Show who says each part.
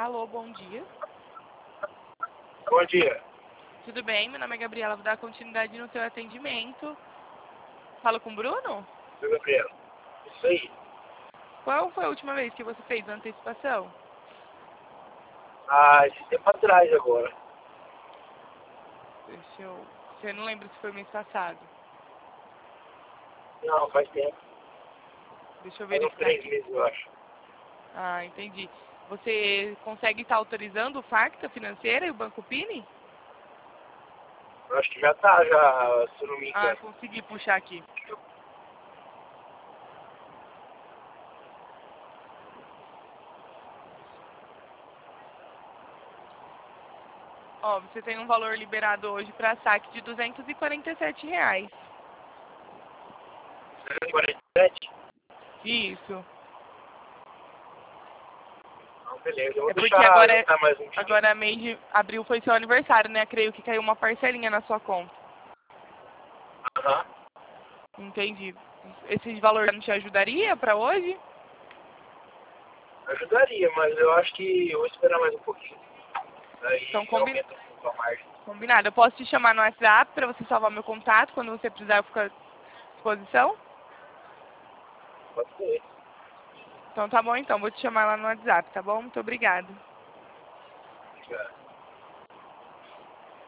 Speaker 1: Alô, bom dia.
Speaker 2: Bom dia.
Speaker 1: Tudo bem? Meu nome é Gabriela, vou dar continuidade no seu atendimento. Falo com o Bruno?
Speaker 2: Oi, Gabriela. Isso aí.
Speaker 1: Qual foi a última vez que você fez a antecipação?
Speaker 2: Esse tempo atrás agora.
Speaker 1: Você não lembra se foi mês passado?
Speaker 2: Não, faz tempo.
Speaker 1: Deixa eu
Speaker 2: Faz uns
Speaker 1: verificar
Speaker 2: 3
Speaker 1: aqui.
Speaker 2: meses, eu acho.
Speaker 1: Ah, entendi. Você consegue estar autorizando o Facta Financeira e o Banco Pini?
Speaker 2: Eu acho que já tá, se eu não me
Speaker 1: Ah,
Speaker 2: engano.
Speaker 1: consegui puxar aqui. Ó, você tem um valor liberado hoje para saque de R$ 247.
Speaker 2: 47?
Speaker 1: Isso.
Speaker 2: Não, beleza. Eu vou
Speaker 1: É porque
Speaker 2: deixar juntar mais um dia.
Speaker 1: agora mês de abril foi seu aniversário, né? Creio que caiu uma parcelinha na sua conta.
Speaker 2: Aham.
Speaker 1: Entendi. Esse valor não te ajudaria para hoje?
Speaker 2: Ajudaria, mas eu acho que eu vou esperar mais um pouquinho.
Speaker 1: Então,
Speaker 2: Aí aumenta um pouco a margem.
Speaker 1: combinado. Eu posso te chamar no WhatsApp para você salvar meu contato. Quando você precisar, eu fico à disposição.
Speaker 2: Pode ser.
Speaker 1: Então, tá bom, então. Vou te chamar lá no WhatsApp, tá bom? Muito obrigada.
Speaker 2: Obrigado.